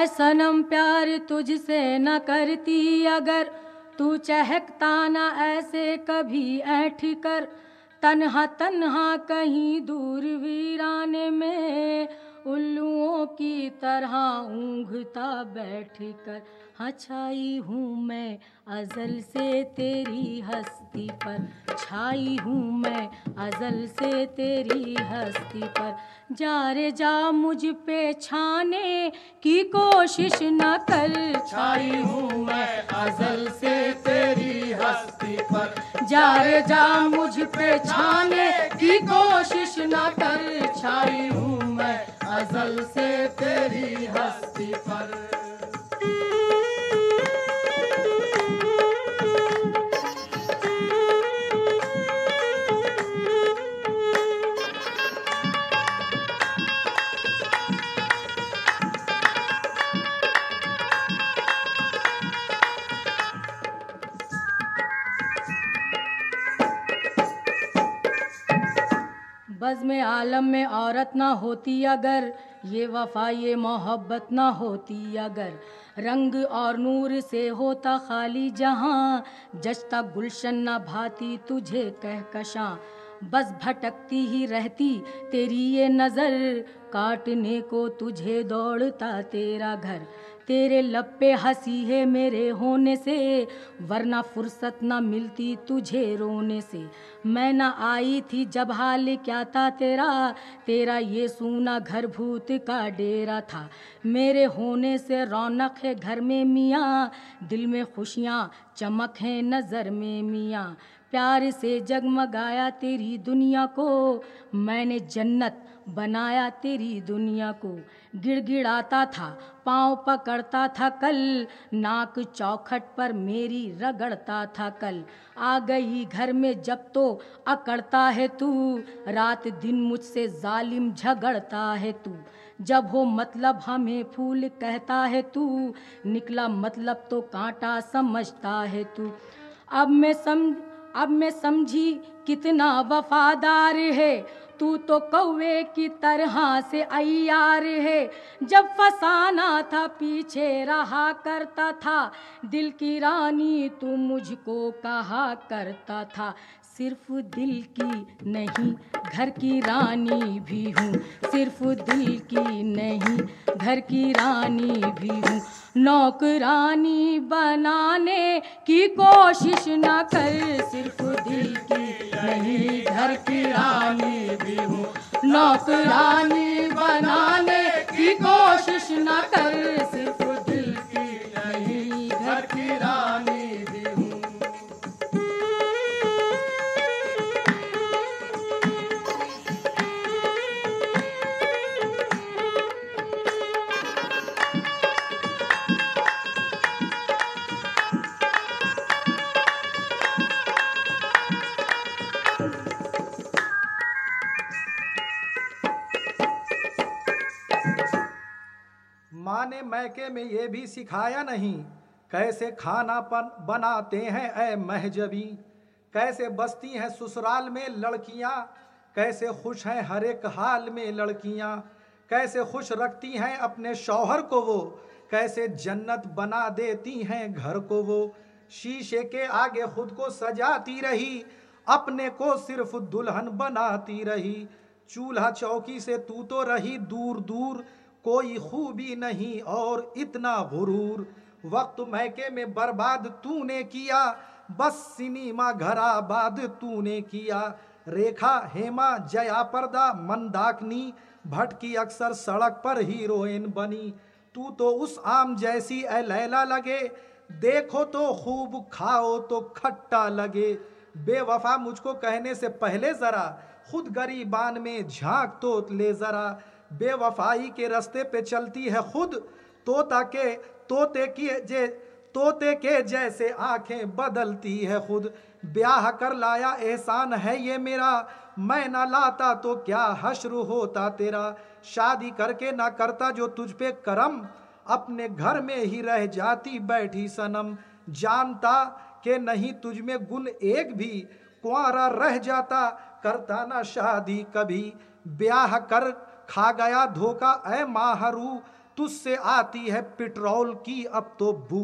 सनम प्यार तुझसे न करती अगर, तू चहकता न ऐसे कभी ऐठ कर। तन्हा तन्हा कहीं दूर वीराने में, उल्लुओं की तरह ऊँघता बैठ कर। हाँ छाई हूँ मैं अज़ल से तेरी हस्ती पर, छाई हूँ मैं अज़ल से तेरी हस्ती पर। जा रे जा मुझ पे छाने की कोशिश न कर, छाई हूँ मैं अज़ल से तेरी हस्ती पर। जा रे जा मुझ पे छाने की कोशिश न कर, छाई हूँ मैं अज़ल से तेरी हस्ती पर। बज़्म आलम में औरत ना होती अगर, ये वफ़ा ये मोहब्बत ना होती अगर, रंग और नूर से होता खाली जहां, जचता गुलशन ना भाती तुझे कहकशां। बस भटकती ही रहती तेरी ये नज़र, काटने को तुझे दौड़ता तेरा घर। तेरे लब पे हंसी है मेरे होने से, वरना फुर्सत ना मिलती तुझे रोने से। मैं ना आई थी जब हाल क्या था तेरा, तेरा ये सूना घर भूत का डेरा था। मेरे होने से रौनक है घर में मियाँ, दिल में खुशियाँ चमक है नज़र में मियाँ। प्यार से जगमगाया तेरी दुनिया को, मैंने जन्नत बनाया तेरी दुनिया को। गिड़गिड़ाता था पाँव पकड़ता था कल, नाक चौखट पर मेरी रगड़ता था कल। आ गई घर में जब तो अकड़ता है तू, रात दिन मुझसे जालिम झगड़ता है तू। जब हो मतलब हमें फूल कहता है तू, निकला मतलब तो कांटा समझता है तू। अब मैं समझी कितना वफादार है तू, तो कौवे की तरह से अय्यार है। जब फसाना था पीछे रहा करता था, दिल की रानी तू मुझको कहा करता था। सिर्फ दिल की नहीं घर की रानी भी हूँ, सिर्फ दिल की नहीं घर की रानी भी हूँ। नौकरानी बनाने की कोशिश न कर, सिर्फ दिल की नहीं घर की रानी भी हूँ। नौकरानी बनाने की कोशिश न कर, सिर्फ दिल की नहीं घर की रानी भी हूँ। माँ ने मैके में ये भी सिखाया नहीं, कैसे खाना बनाते हैं ऐ महजबी। कैसे बसती हैं ससुराल में लड़कियाँ, कैसे खुश हैं हर एक हाल में लड़कियाँ। कैसे खुश रखती हैं अपने शौहर को वो, कैसे जन्नत बना देती हैं घर को वो। शीशे के आगे खुद को सजाती रही, अपने को सिर्फ दुल्हन बनाती रही। चूल्हा चौकी से तू तो रही दूर दूर, कोई खूबी नहीं और इतना गुरूर। वक्त मैके में बर्बाद तूने किया, बस सिनेमा घर आबाद तूने किया। रेखा हेमा जया पर्दा मंदाकिनी, भटकी अक्सर सड़क पर हीरोइन बनी। तू तो उस आम जैसी ए लैला लगे, देखो तो खूब खाओ तो खट्टा लगे। बेवफा मुझको कहने से पहले जरा, खुद गरीबान में झांक तो ले जरा। बेवफाई के रास्ते पे चलती है खुद, तोते के जैसे आंखें बदलती है खुद। ब्याह कर लाया एहसान है ये मेरा, मैं ना लाता तो क्या हश्र होता तेरा। शादी करके ना करता जो तुझ पे करम, अपने घर में ही रह जाती बैठी सनम। जानता कि नहीं तुझ में गुण एक भी, कुंवारा रह जाता करता ना शादी कभी। ब्याह कर खा गया धोखा ऐ माहरू, तुझसे आती है पेट्रोल की अब तो बू।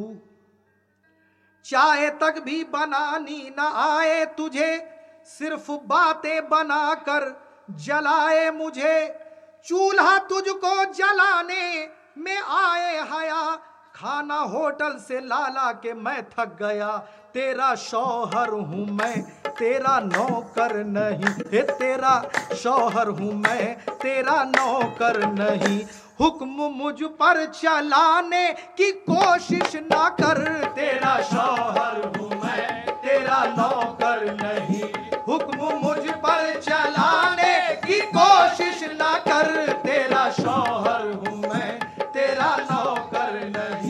चाय तक भी बनानी न आए तुझे, सिर्फ बातें बनाकर जलाए मुझे। चूल्हा तुझको जलाने में आए हया, खाना होटल से लाला के मैं थक गया। तेरा शौहर हूँ मैं तेरा नौकर नहीं, हे तेरा शौहर हूँ मैं तेरा नौकर नहीं। हुक्म मुझ पर चलाने की कोशिश ना कर, तेरा शौहर हूँ मैं तेरा नौकर नहीं। हुक्म मुझ पर चलाने की कोशिश ना कर, तेरा शौहर हूँ मैं तेरा नौकर नहीं।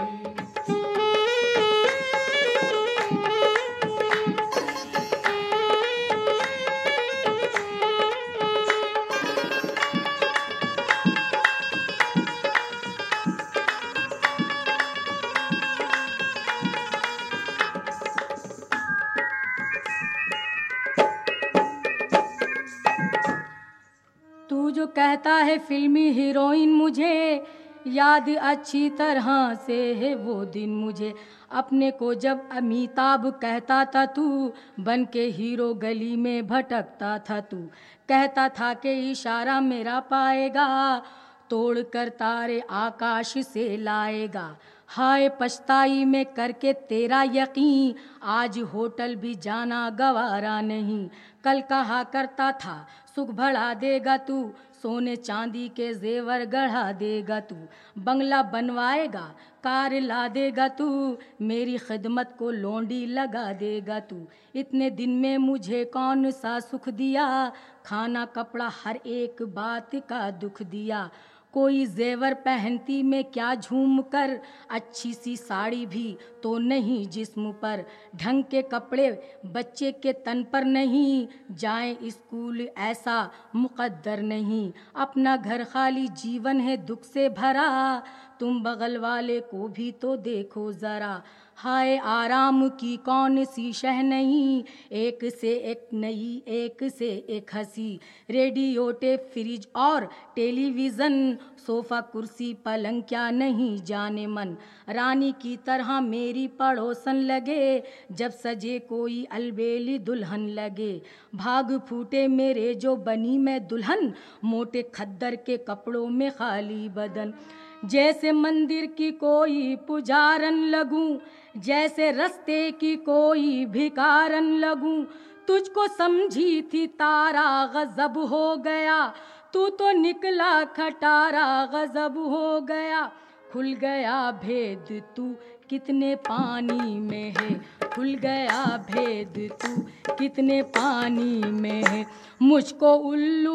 तू जो कहता है फिल्मी हीरोइन, मुझे याद अच्छी तरह से है वो दिन। मुझे अपने को जब अमिताभ कहता था तू, बन के हीरो गली में भटकता था तू। कहता था कि इशारा मेरा पाएगा, तोड़ कर तारे आकाश से लाएगा। हाय पछताई में करके तेरा यकीन, आज होटल भी जाना गवारा नहीं। कल कहा करता था सुख बढ़ा देगा तू, सोने चांदी के जेवर गढ़ा देगा तू। बंगला बनवाएगा, कार ला देगा तू, मेरी खिदमत को लोंडी लगा देगा तू। इतने दिन में मुझे कौन सा सुख दिया, खाना कपड़ा हर एक बात का दुख दिया। कोई जेवर पहनती में क्या झूम कर, अच्छी सी साड़ी भी तो नहीं जिस्म पर। ढंग के कपड़े बच्चे के तन पर नहीं, जाएं स्कूल ऐसा मुकद्दर नहीं। अपना घर खाली जीवन है दुख से भरा, तुम बगल वाले को भी तो देखो ज़रा। हाय आराम की कौन सी शह नहीं, एक से एक नई एक से एक हंसी। रेडियो टेप फ्रिज और टेलीविज़न, सोफ़ा कुर्सी पलंग क्या नहीं जाने मन। रानी की तरह मेरी पड़ोसन लगे, जब सजे कोई अलबेली दुल्हन लगे। भाग फूटे मेरे जो बनी मैं दुल्हन, मोटे खद्दर के कपड़ों में खाली बदन। जैसे मंदिर की कोई पुजारन लगूं, जैसे रस्ते की कोई भिकारन लगूं। तुझको समझी थी तारा गजब हो गया, तू तो निकला खटारा गजब हो गया। खुल गया भेद तू कितने पानी में है, खुल गया भेद तू कितने पानी में है। मुझको उल्लू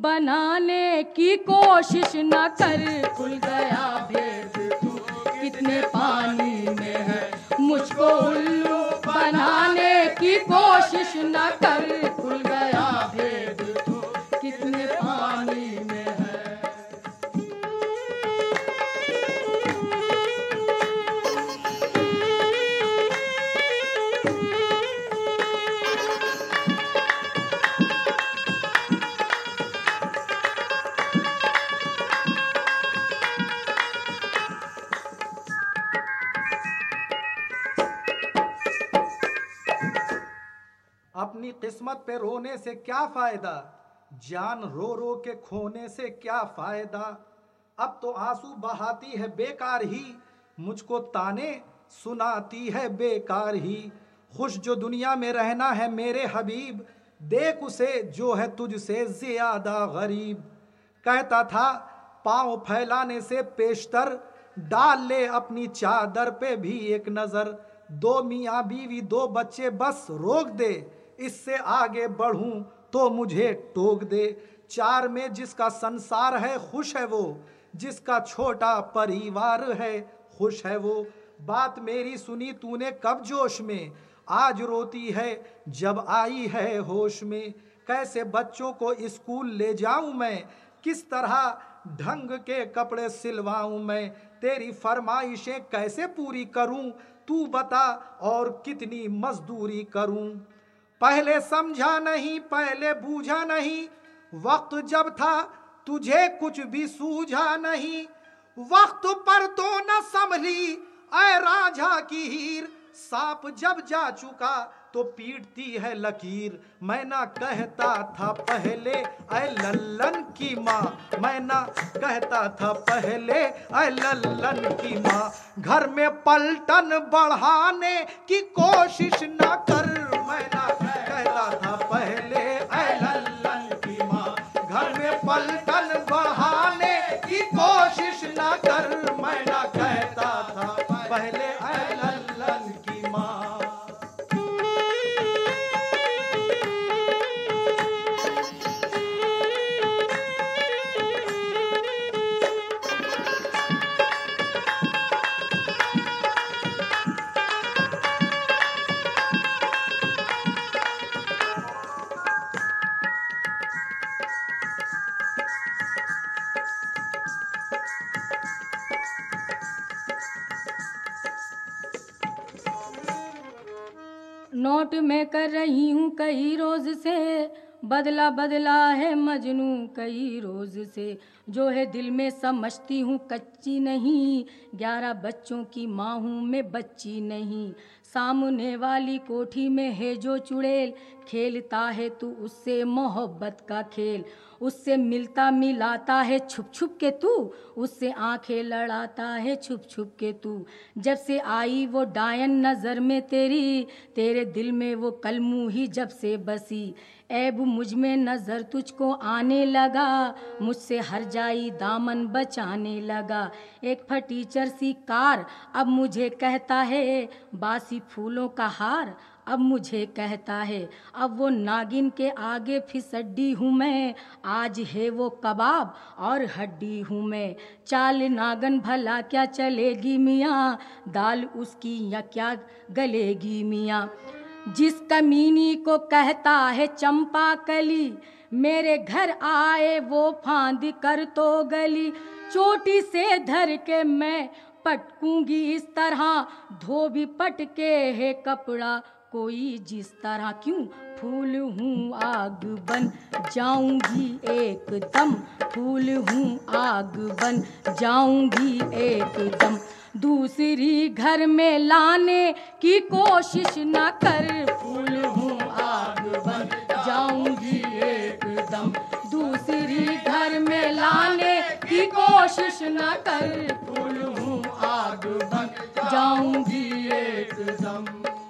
बनाने की कोशिश न कर, खुल गया भेद तू कितने पानी में है। मुझको उल्लू बनाने की कोशिश न कर, खुल गया भेद तू कितने पानी में है। अपनी किस्मत पे रोने से क्या फायदा, जान रो रो के खोने से क्या फायदा। अब तो आंसू बहाती है बेकार ही, मुझको ताने सुनाती है बेकार ही। खुश जो दुनिया में रहना है मेरे हबीब, देख उसे जो है तुझसे ज्यादा गरीब। कहता था पांव फैलाने से पेशतर, डाल ले अपनी चादर पे भी एक नजर। दो मियाँ बीवी दो बच्चे बस रोक दे, इससे आगे बढ़ूं तो मुझे टोक दे। चार में जिसका संसार है खुश है वो, जिसका छोटा परिवार है खुश है वो। बात मेरी सुनी तूने कब जोश में, आज रोती है जब आई है होश में। कैसे बच्चों को स्कूल ले जाऊं मैं, किस तरह ढंग के कपड़े सिलवाऊं मैं। तेरी फरमाइशें कैसे पूरी करूं, तू बता और कितनी मजदूरी करूं। पहले समझा नहीं पहले बूझा नहीं, वक्त जब था तुझे कुछ भी सूझा नहीं। वक्त पर तो न संभली ऐ राझा की हीर, सांप जब जा चुका तो पीटती है लकीर। मैं ना कहता था पहले ऐ लल्लन की माँ, मैं ना कहता था पहले ऐ लल्लन की माँ, घर में पलटन बढ़ाने की कोशिश ना कर। मैं ना कहता था पहले ऐ लल्लन की माँ, घर में पलटन बढ़ाने की कोशिश ना कर। मैं ना कहता था पहले ऐ लल्लन की माँ। नोट में कर रही हूँ कई रोज से, बदला बदला है मजनू कई रोज से। जो है दिल में समझती हूँ कच्ची नहीं, 11 बच्चों की माँ हूँ मैं बच्ची नहीं। सामने वाली कोठी में है जो चुड़ैल, खेलता है तू उससे मोहब्बत का खेल। उससे मिलता मिलाता है छुप छुप के तू, उससे आंखें लड़ाता है छुप छुप के तू। जब से आई वो डायन नज़र में तेरी, तेरे दिल में वो कलमू ही जब से बसी। ऐब मुझ में नज़र तुझको आने लगा, मुझसे हर जाई दामन बचाने लगा। एक फटीचर सी कार अब मुझे कहता है, बासी फूलों का हार अब मुझे कहता है। अब वो नागिन के आगे फिसड्डी हूँ मैं, आज है वो कबाब और हड्डी हूँ मैं। चाल नागन भला क्या चलेगी मियाँ, दाल उसकी या क्या गलेगी मियाँ। जिस कमीनी को कहता है चंपा कली, मेरे घर आए वो फांद कर तो गली। चोटी से धर के मैं पटकूंगी इस तरह, धोबी पटके है कपड़ा कोई जिस तरह। क्यों फूल हूँ आग बन जाऊंगी एकदम, फूल हूँ आग बन जाऊंगी एकदम। दूसरी घर में लाने की कोशिश न कर, फूल हूँ आग बन जाऊंगी एकदम। दूसरी घर में लाने की कोशिश न कर, फूल हूँ आग बन जाऊंगी एकदम।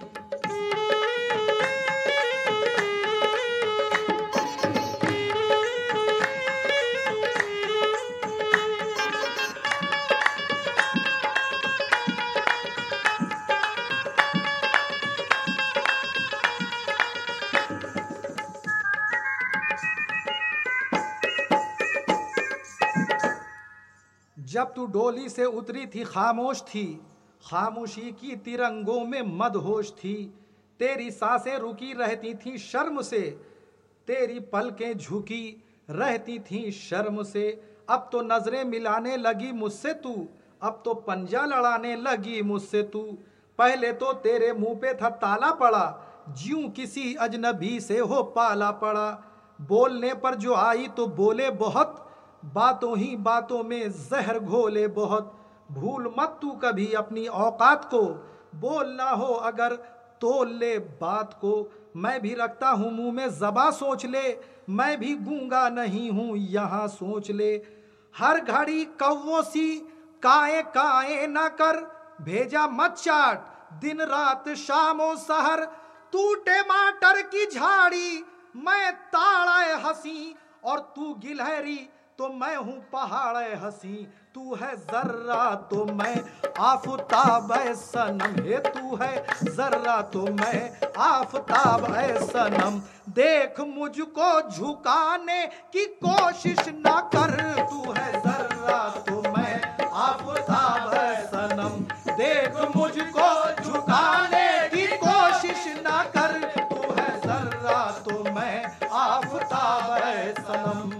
जब तू डोली से उतरी थी खामोश थी, खामोशी की तिरंगों में मदहोश थी। तेरी सांसें रुकी रहती थी शर्म से, तेरी पलकें झुकी रहती थी शर्म से। अब तो नजरें मिलाने लगी मुझसे तू, अब तो पंजा लड़ाने लगी मुझसे तू। पहले तो तेरे मुंह पे था ताला पड़ा, ज्यूं किसी अजनबी से हो पाला पड़ा। बोलने पर जो आई तो बोले बहुत, बातों ही बातों में जहर घोले बहुत। भूल मत तू कभी अपनी औकात को, बोलना हो अगर तोल ले बात को। मैं भी रखता हूँ मुंह में ज़बा सोच ले, मैं भी गूंगा नहीं हूँ यहाँ सोच ले। हर घड़ी कौवों सी काए काए न कर, भेजा मत चाट दिन रात शामो सहर। तू टमाटर की झाड़ी मैं ताड़े हंसी, और तू गिलहरी तो मैं हूँ पहाड़ हंसी। तू है जर्रा तो मैं आफताब है सनम, हे तू है जर्रा तो मैं आफताब है सनम। देख मुझको झुकाने की कोशिश ना कर, तू है जर्रा तो मैं आफताब है सनम। देख मुझको झुकाने की कोशिश ना कर, तू है जर्रा तो मैं आफताब है सनम।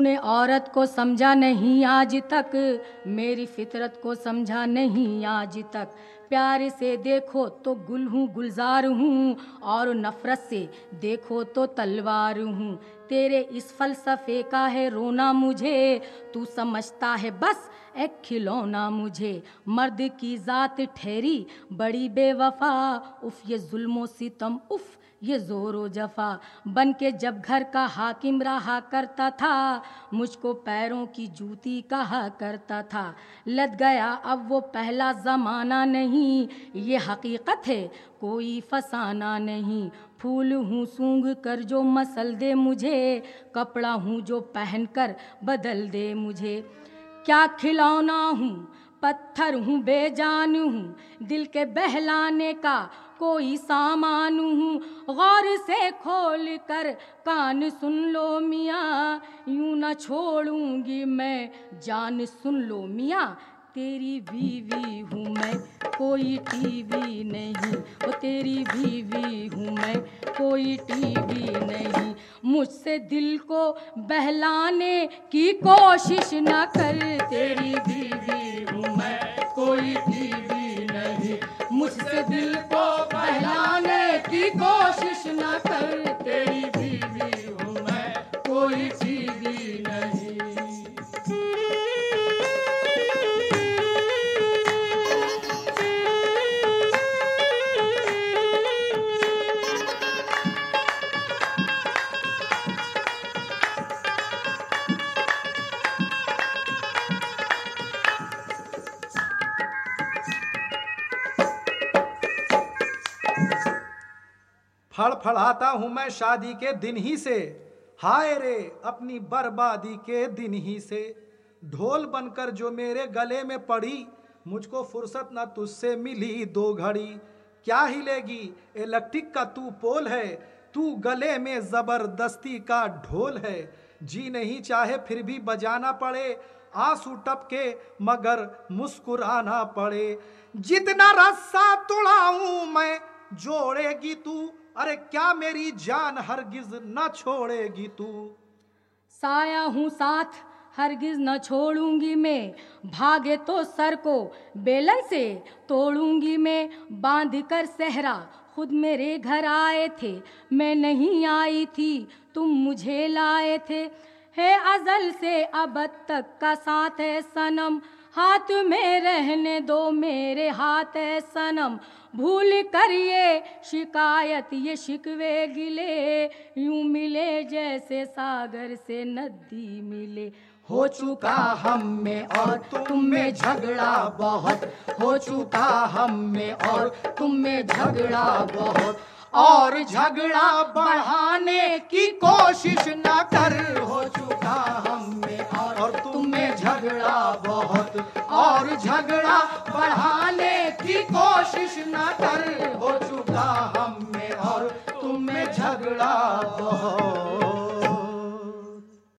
तूने औरत को समझा नहीं आज तक, मेरी फितरत को समझा नहीं आज तक। प्यार से देखो तो गुल हूँ गुलजार हूँ, और नफ़रत से देखो तो तलवार हूँ। तेरे इस फ़लसफ़े का है रोना मुझे, तू समझता है बस एक खिलौना मुझे। मर्द की ज़ात ठहरी बड़ी बेवफ़ा, उफ़ ये ज़ुल्म सितम, उफ़ ये ज़ोरो जफ़ा। बन के जब घर का हाकिम रहा करता था, मुझको पैरों की जूती कहा करता था। लग गया अब वो पहला ज़माना नहीं, ये हकीकत है कोई फसाना नहीं। फूल हूँ सूंघ कर जो मसल दे मुझे, कपड़ा हूँ जो पहन कर बदल दे मुझे। क्या खिलौना हूँ, पत्थर हूँ, बेजान हूँ, दिल के बहलाने का कोई सामान हूँ। गौर से खोल कर कान सुन लो मियाँ, यूं न छोड़ूंगी मैं जान सुन लो मियाँ। तेरी बीवी हूँ मैं कोई टीवी नहीं, वो तेरी बीवी हूँ मैं कोई टीवी नहीं। मुझसे दिल को बहलाने की कोशिश न कर, तेरी बीवी हूँ मैं कोई टीवी नहीं। मुझसे दिल को बहलाने की कोशिश न कर, तेरी बीवी हूँ मैं कोई टीवी नहीं। फड़फड़ाता हूँ मैं शादी के दिन ही से, हाय रे अपनी बर्बादी के दिन ही से। ढोल बनकर जो मेरे गले में पड़ी, मुझको फुर्सत न तुझसे मिली दो घड़ी। क्या हिलेगी इलेक्ट्रिक का तू पोल है, तू गले में जबरदस्ती का ढोल है। जी नहीं चाहे फिर भी बजाना पड़े, आंसू टपके मगर मुस्कुराना पड़े। जितना रस्सा तुड़ाऊं मैं जोड़ेगी तू, अरे क्या मेरी जान हरगिज न छोड़ेगी तू। साया हूँ साथ हरगिज न छोड़ूंगी मैं, भागे तो सर को बेलन से तोड़ूंगी मैं। बांध कर सहरा खुद मेरे घर आए थे, मैं नहीं आई थी तुम मुझे लाए थे। है अजल से अब तक का साथ है सनम, हाथ में रहने दो मेरे हाथ है सनम। भूल कर ये शिकायत ये शिकवे गिले, यूं मिले जैसे सागर से नदी मिले। हो चुका हम में और तुम में झगड़ा बहुत, हो चुका हम में और तुम में झगड़ा बहुत। और झगड़ा बढ़ाने की कोशिश न कर, हो चुका हम में और तुम में झगड़ा बहुत। और झगड़ा बढ़ाने की कोशिश न कर।